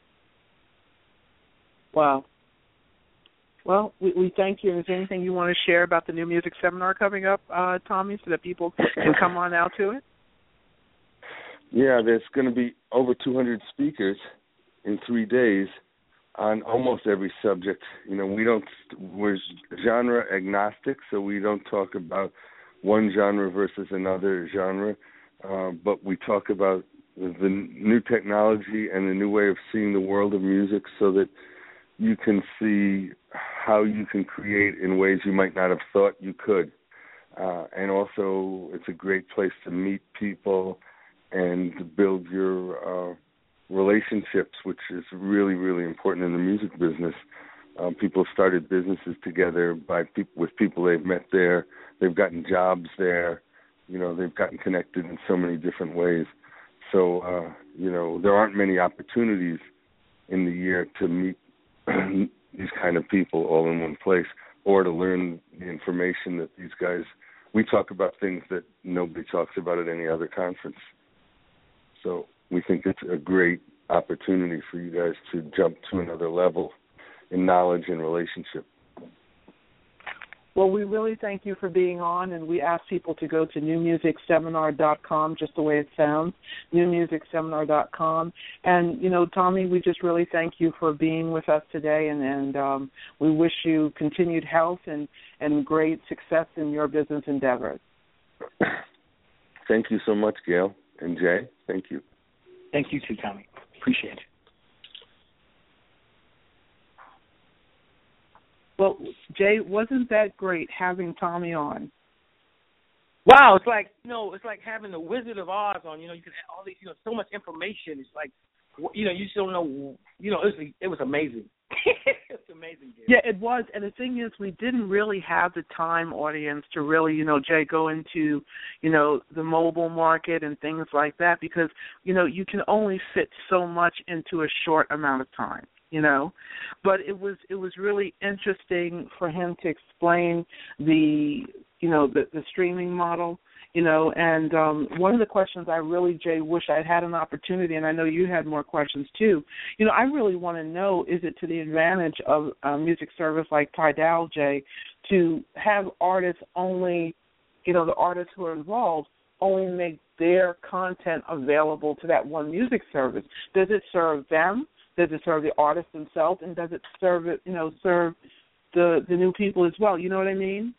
Wow. Well, we, we thank you. Is there anything you want to share about the New Music Seminar coming up, uh, Tommy, so that people can come on out to it? Yeah, there's going to be over two hundred speakers in three days on almost every subject. You know, we don't, we're genre agnostic, so we don't talk about one genre versus another genre, uh, but we talk about the new technology and the new way of seeing the world of music, so that you can see how you can create in ways you might not have thought you could. Uh, and also, it's a great place to meet people and build your uh, relationships, which is really, really important in the music business. Um, people started businesses together by people with people they've met there. They've gotten jobs there. You know, they've gotten connected in so many different ways. So, uh, you know, there aren't many opportunities in the year to meet these kind of people all in one place, or to learn the information that these guys, we talk about things that nobody talks about at any other conference. So we think it's a great opportunity for you guys to jump to another level in knowledge and relationship. Well, we really thank you for being on, and we ask people to go to new music seminar dot com, just the way it sounds, new music seminar dot com. And, you know, Tommy, we just really thank you for being with us today, and, and um, we wish you continued health and, and great success in your business endeavors. Thank you so much, Gail. And Jay, thank you. Thank you too, Tommy. Appreciate it. Well, Jay, wasn't that great having Tommy on? Wow, it's like, you know, it's like having the Wizard of Oz on. You know, you can all these, you know, so much information. It's like, you know, you just don't know. You know, it was, it was amazing. It's amazing. Dude. Yeah, it was. And the thing is, we didn't really have the time, audience, to really, you know, Jay, go into, you know, the mobile market and things like that, because, you know, you can only fit so much into a short amount of time. You know, but it was it was really interesting for him to explain the you know the, the streaming model, you know, and um, one of the questions I really, Jay, wish I'd had an opportunity, and I know you had more questions too. You know, I really want to know, is it to the advantage of a music service like Tidal, Jay, to have artists only, you know, the artists who are involved only make their content available to that one music service? Does it serve them? Does it serve the artists themselves, and does it serve it, you know, serve the the new people as well? You know what I mean?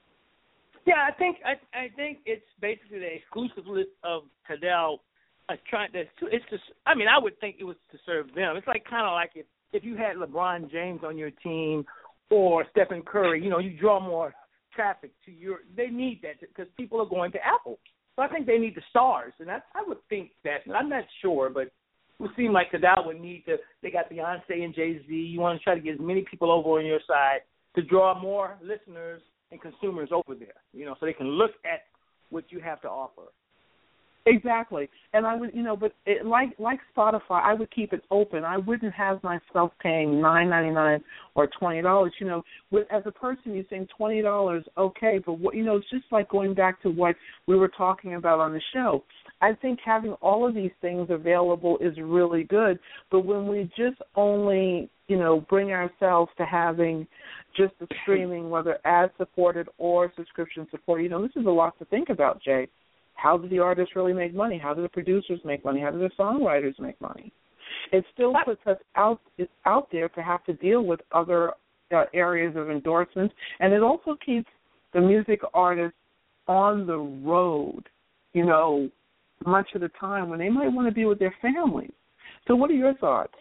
Yeah, I think I I think it's basically the exclusive list of Tidal. Uh, trying to it's just I mean I would think it was to serve them. It's like kind of like if if you had LeBron James on your team or Stephen Curry, you know, you draw more traffic to your. They need that because people are going to Apple. So I think they need the stars, and I I would think that. And I'm not sure, but. It would seem like Tidal would need to, they got Beyonce and Jay-Z. You want to try to get as many people over on your side to draw more listeners and consumers over there, you know, so they can look at what you have to offer. Exactly. And I would, you know, but it, like like Spotify, I would keep it open. I wouldn't have myself paying nine ninety-nine or twenty dollars. You know, with, as a person, you think twenty dollars, okay, but what, you know, it's just like going back to what we were talking about on the show. I think having all of these things available is really good, but when we just only, you know, bring ourselves to having just the streaming, whether ad-supported or subscription-supported, you know, this is a lot to think about, Jay. How do the artists really make money? How do the producers make money? How do the songwriters make money? It still puts us out, it's out there to have to deal with other uh, areas of endorsements, and it also keeps the music artists on the road, you know, much of the time when they might want to be with their families. So what are your thoughts?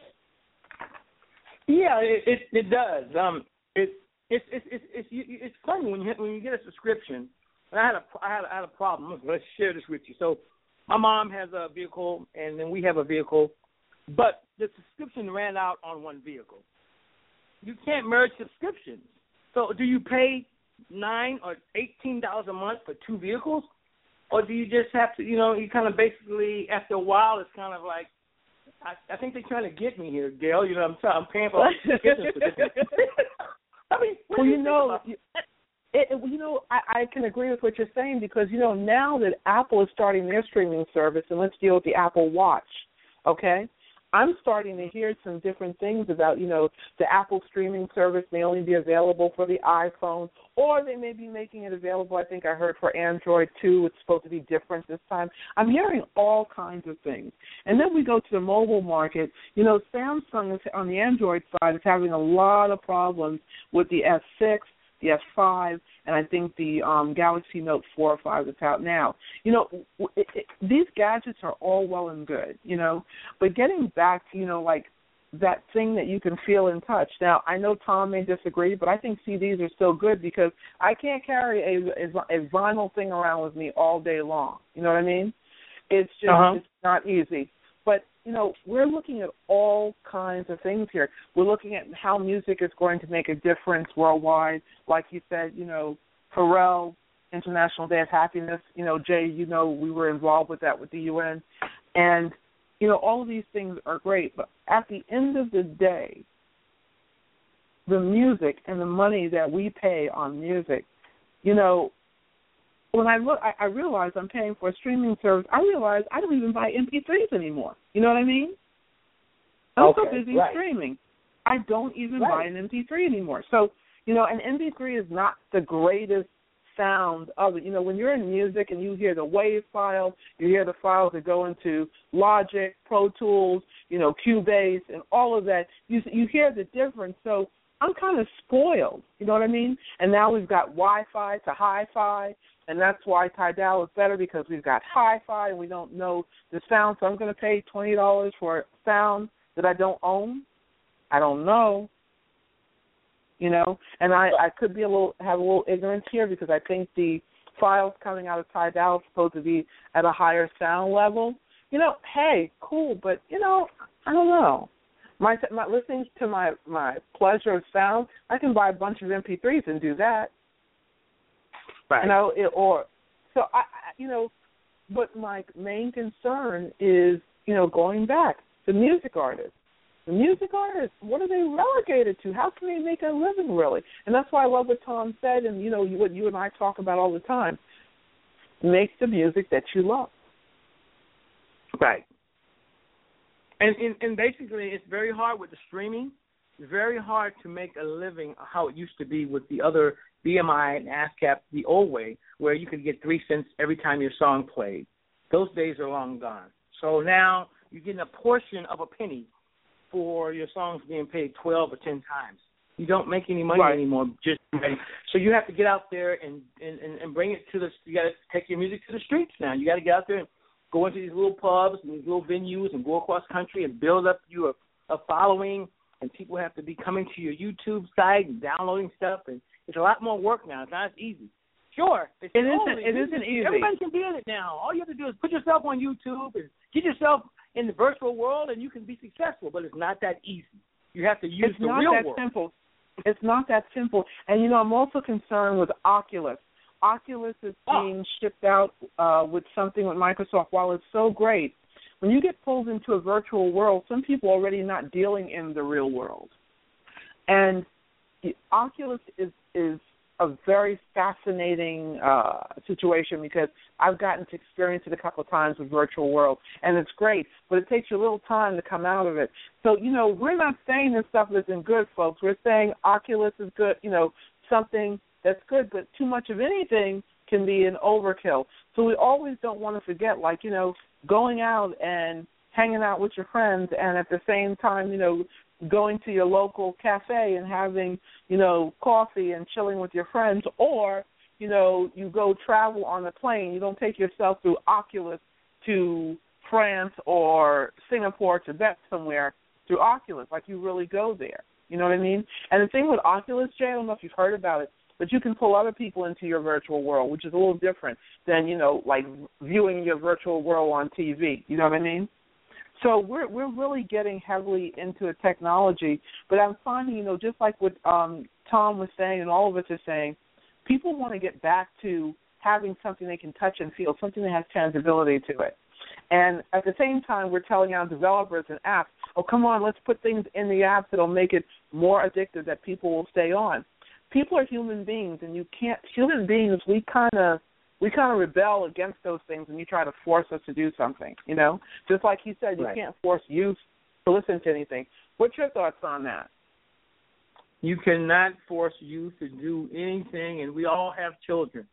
Yeah, it it, it does. Um, it it's it's it's it's, it's funny when you when you get a subscription. And I had a I had a, I had a problem. Let's share this with you. So my mom has a vehicle, and then we have a vehicle, but the subscription ran out on one vehicle. You can't merge subscriptions. So do you pay nine or eighteen dollars a month for two vehicles? Or do you just have to, you know, you kind of basically, after a while, it's kind of like, I, I think they're trying to get me here, Gail. You know, I'm, I'm paying for all these subscriptions for this. I mean, well, you know, you, it, you know, I, I can agree with what you're saying because, you know, now that Apple is starting their streaming service, and let's deal with the Apple Watch, okay? I'm starting to hear some different things about, you know, the Apple streaming service may only be available for the iPhone, or they may be making it available, I think I heard, for Android too. It's supposed to be different this time. I'm hearing all kinds of things. And then we go to the mobile market. You know, Samsung is, on the Android side is having a lot of problems with the S six, the S five, and I think the um, Galaxy Note four or five that's out now. You know, it, it, these gadgets are all well and good, you know, but getting back to, you know, like that thing that you can feel and touch. Now, I know Tom may disagree, but I think C Ds are still good because I can't carry a, a, a vinyl thing around with me all day long. You know what I mean? It's just uh-huh. it's not easy. But, you know, we're looking at all kinds of things here. We're looking at how music is going to make a difference worldwide. Like you said, you know, Pharrell, International Day of Happiness. You know, Jay, you know, we were involved with that with the U N. And, you know, all of these things are great. But at the end of the day, the music and the money that we pay on music, you know, when I look, I, I realize I'm paying for a streaming service. I realize I don't even buy M P threes anymore. You know what I mean? I'm okay, so busy right. streaming. I don't even right. buy an M P three anymore. So, you know, an M P three is not the greatest sound of it. You know, when you're in music and you hear the WAV files, you hear the files that go into Logic, Pro Tools, you know, Cubase, and all of that, you you hear the difference. So I'm kind of spoiled, you know what I mean? And now we've got Wi-Fi to hi-fi, and that's why Tidal is better, because we've got hi-fi and we don't know the sound. So I'm going to pay twenty dollars for sound that I don't own. I don't know. You know, and I, I could be a little have a little ignorance here, because I think the files coming out of Tidal are supposed to be at a higher sound level. You know, hey, cool, but you know, I don't know. My, my listening to my, my pleasure of sound, I can buy a bunch of M P threes and do that. Right. You know, it, or so I, I, you know, but my main concern is, you know, going back the music artists. The music artists, what are they relegated to? How can they make a living, really? And that's why I love what Tom said, and, you know, what you and I talk about all the time. Make the music that you love. Right. And, and and basically, it's very hard with the streaming. It's very hard to make a living how it used to be with the other B M I and ASCAP the old way, where you could get three cents every time your song played. Those days are long gone. So now you're getting a portion of a penny for your songs being paid twelve or ten times. You don't make any money right. anymore. Just so you have to get out there and, and, and bring it to the. You got to take your music to the streets now. You got to get out there and go into these little pubs and these little venues and go across country and build up you a, a following. And people have to be coming to your YouTube site and downloading stuff. And it's a lot more work now. It's not as easy. Sure, it's it isn't. It isn't easy. Everybody can be in it now. All you have to do is put yourself on YouTube and get yourself in the virtual world, and you can be successful. But it's not that easy. You have to use it's the not real that world. Simple. It's not that simple. And you know, I'm also concerned with Oculus. Oculus is being oh. shipped out uh, with something with Microsoft. While it's so great, when you get pulled into a virtual world, some people are already not dealing in the real world. And the Oculus is is a very fascinating uh, situation, because I've gotten to experience it a couple of times with virtual world, and it's great, but it takes you a little time to come out of it. So, you know, we're not saying this stuff isn't good, folks. We're saying Oculus is good, you know, something that's good, but too much of anything can be an overkill. So we always don't want to forget, like, you know, going out and hanging out with your friends, and at the same time, you know, going to your local cafe and having, you know, coffee and chilling with your friends, or, you know, you go travel on a plane. You don't take yourself through Oculus to France or Singapore, Tibet somewhere through Oculus. Like, you really go there. You know what I mean? And the thing with Oculus, Jay, I don't know if you've heard about it, but you can pull other people into your virtual world, which is a little different than, you know, like viewing your virtual world on T V. You know what I mean? So we're we're really getting heavily into a technology, but I'm finding, you know, just like what um, Tom was saying and all of us are saying, people want to get back to having something they can touch and feel, something that has tangibility to it. And at the same time, we're telling our developers and apps, oh, come on, let's put things in the apps that will make it more addictive, that people will stay on. People are human beings, and you can't, human beings, we kind of, we kind of rebel against those things when you try to force us to do something, you know? Just like he said, you right. can't force youth to listen to anything. What's your thoughts on that? You cannot force youth to do anything, and we all have children.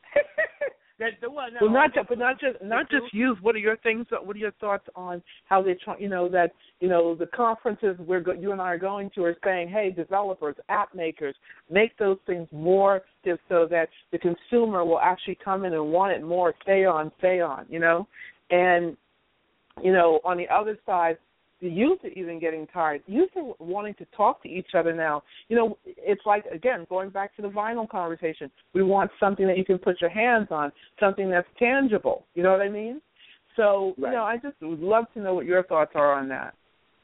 That's the one. Well, not just, but not just not just youth. What are your things? What are your thoughts on how they try? You know that you know the conferences we're go, you and I are going to are saying, hey, developers, app makers, make those things more active so that the consumer will actually come in and want it more. Stay on, stay on. You know, and you know on the other side, the youth are even getting tired. Youth are wanting to talk to each other now. You know, it's like, again, going back to the vinyl conversation. We want something that you can put your hands on, something that's tangible. You know what I mean? So, Right. you know, I just would love to know what your thoughts are on that.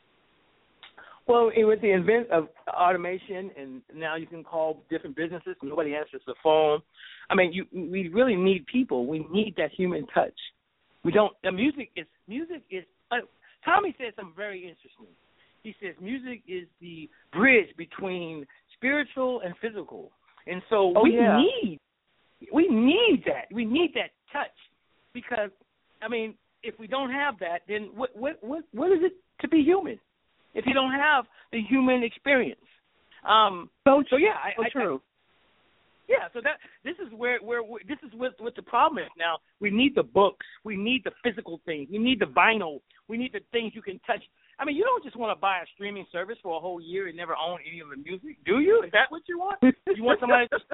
Well, it, with the advent of automation, and now you can call different businesses. Nobody answers the phone. I mean, you we really need people. We need that human touch. We don't. The music is music is. Uh, Tommy said something very interesting. He says music is the bridge between spiritual and physical, and so Oh, we yeah. need we need that. We need that touch because, I mean, if we don't have that, then what what what what is it to be human? If you don't have the human experience, um, So, so yeah, I, so I, true. I, yeah. So that this is where where we this is what what the problem is now. We need the books, we need the physical things, we need the vinyl, we need the things you can touch. I mean, you don't just want to buy a streaming service for a whole year and never own any of the music, do you? Is that what you want? You want somebody to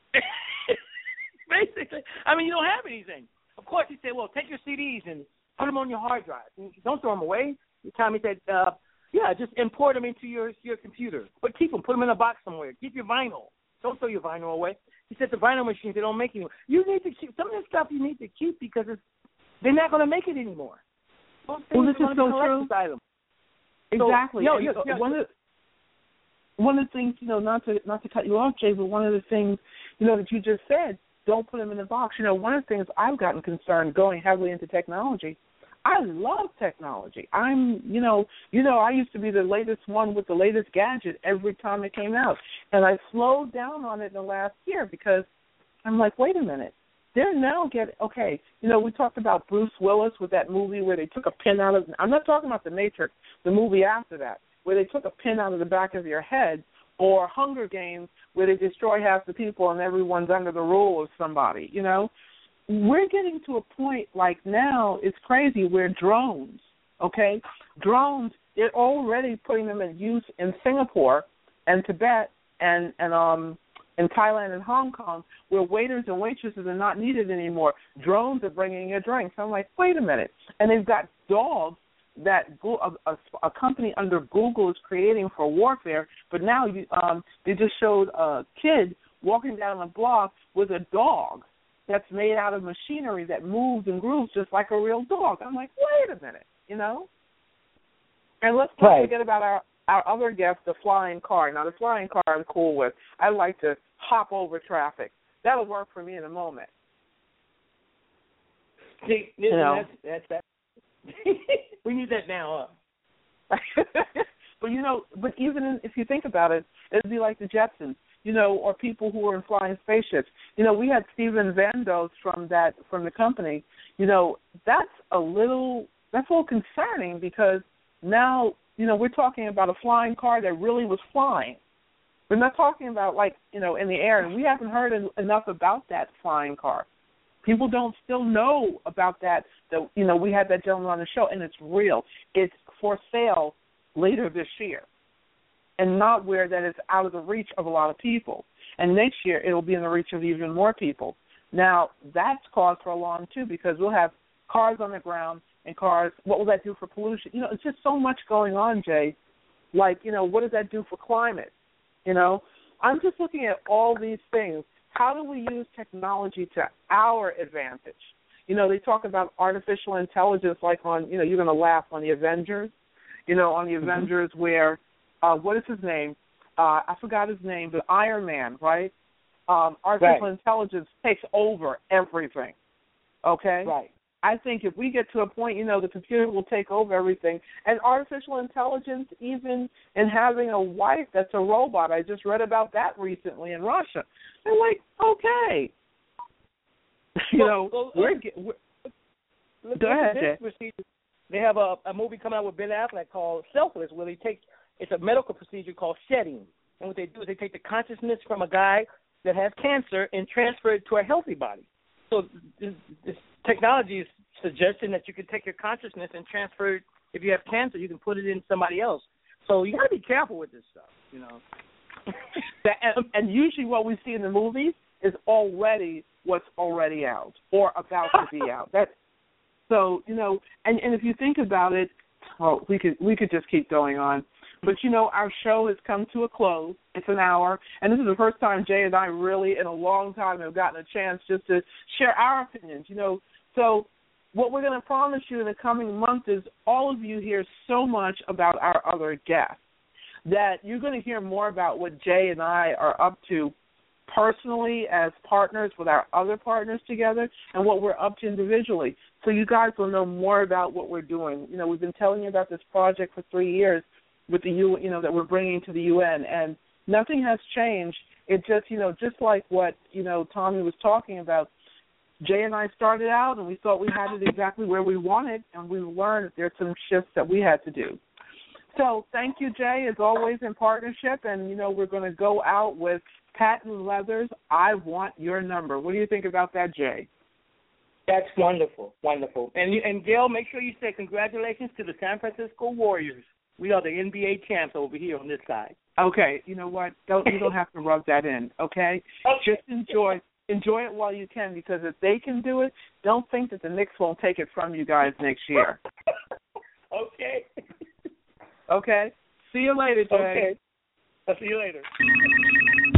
basically? I mean, you don't have anything. Of course, you say, well, take your C Ds and put them on your hard drive. Don't throw them away. Tommy said, uh, yeah, just import them into your your computer. But keep them. Put them in a box somewhere. Keep your vinyl. Don't throw your vinyl away. He said the vinyl machines, they don't make anymore. You need to keep some of this stuff. You need to keep because it's, they're not going to make it anymore. Those Well, things this are is gonna so be true. collector's items. Exactly. So, no, And yes, yes. one of one of the things, you know, not to not to cut you off, Jay, but one of the things, you know, that you just said, don't put them in the box. You know, one of the things I've gotten concerned going heavily into technology. I love technology. I'm, you know, you know, I used to be the latest one with the latest gadget every time it came out, and I slowed down on it in the last year because I'm like, wait a minute. They're now getting, okay, you know, we talked about Bruce Willis with that movie where they took a pin out of, I'm not talking about The Matrix, the movie after that, where they took a pin out of the back of your head, or Hunger Games where they destroy half the people and everyone's under the rule of somebody, you know. We're getting to a point like now, it's crazy, where drones, okay, drones, they're already putting them in use in Singapore and Tibet and, and um, in Thailand and Hong Kong, where waiters and waitresses are not needed anymore. Drones are bringing your drinks. I'm like, wait a minute. And they've got dogs that a, a, a company under Google is creating for warfare, but now you, um, they just showed a kid walking down a block with a dog that's made out of machinery that moves and grooves just like a real dog. I'm like, wait a minute, you know? And let's not Right. forget about our, our other guest, the flying car. Now, the flying car I'm cool with. I like to hop over traffic. That'll work for me in a moment. See, You know. that's, that's that. We need that now, huh? But, you know, but even in, if you think about it, it'd be like the Jetsons, you know, or people who were in flying spaceships. You know, we had Stephen Vandos from that, from the company. You know, that's a little, that's a little concerning because now, you know, we're talking about a flying car that really was flying. We're not talking about, like, you know, in the air, and we haven't heard en- enough about that flying car. People don't still know about that, that, you know, we had that gentleman on the show, and it's real. It's for sale later this year, and not where that it's out of the reach of a lot of people. And next year, it'll be in the reach of even more people. Now, that's cause for alarm, too, because we'll have cars on the ground and cars. What will that do for pollution? You know, it's just so much going on, Jay. Like, you know, what does that do for climate? You know, I'm just looking at all these things. How do we use technology to our advantage? You know, they talk about artificial intelligence like on, you know, you're going to laugh, on the Avengers. You know, on the mm-hmm. Avengers where, uh, what is his name? Uh, I forgot his name, but Iron Man, right? Um, artificial right. intelligence takes over everything, okay? Right. I think if we get to a point, you know, the computer will take over everything. And artificial intelligence, even in having a wife that's a robot. I just read about that recently in Russia. I'm like, okay. you well, know, well, we're, uh, we're look, go ahead, Jay. Procedure. They have a, a movie coming out with Ben Affleck called Selfless, where they take, it's a medical procedure called shedding. And what they do is they take the consciousness from a guy that has cancer and transfer it to a healthy body. So this, this technology is suggesting that you can take your consciousness and transfer it. If you have cancer, you can put it in somebody else. So you got to be careful with this stuff, you know. that, and, and usually what we see in the movies is already what's already out or about to be out. That's so, you know, and, and if you think about it, oh, we could we could just keep going on. But, you know, our show has come to a close. It's an hour. And this is the first time Jay and I really in a long time have gotten a chance just to share our opinions, you know. So what we're going to promise you in the coming month is all of you hear so much about our other guests that you're going to hear more about what Jay and I are up to personally as partners with our other partners together and what we're up to individually. So you guys will know more about what we're doing. You know, we've been telling you about this project for three years with the U, you know, that we're bringing to the U N, and nothing has changed. It just, you know, just like what, you know, Tommy was talking about, Jay and I started out and we thought we had it exactly where we wanted, and we learned that there's some shifts that we had to do. So thank you, Jay, as always, in partnership, and, you know, we're going to go out with Patent Leathers, I Want Your Number. What do you think about that, Jay? That's wonderful, wonderful. And, you, and Gail, make sure you say congratulations to the San Francisco Warriors. We are the N B A champs over here on this side. Okay, you know what? Don't you don't have to rub that in, okay? okay. Just enjoy enjoy it while you can, because if they can do it, don't think that the Knicks won't take it from you guys next year. Okay. Okay. See you later, Jay. Okay. I'll see you later.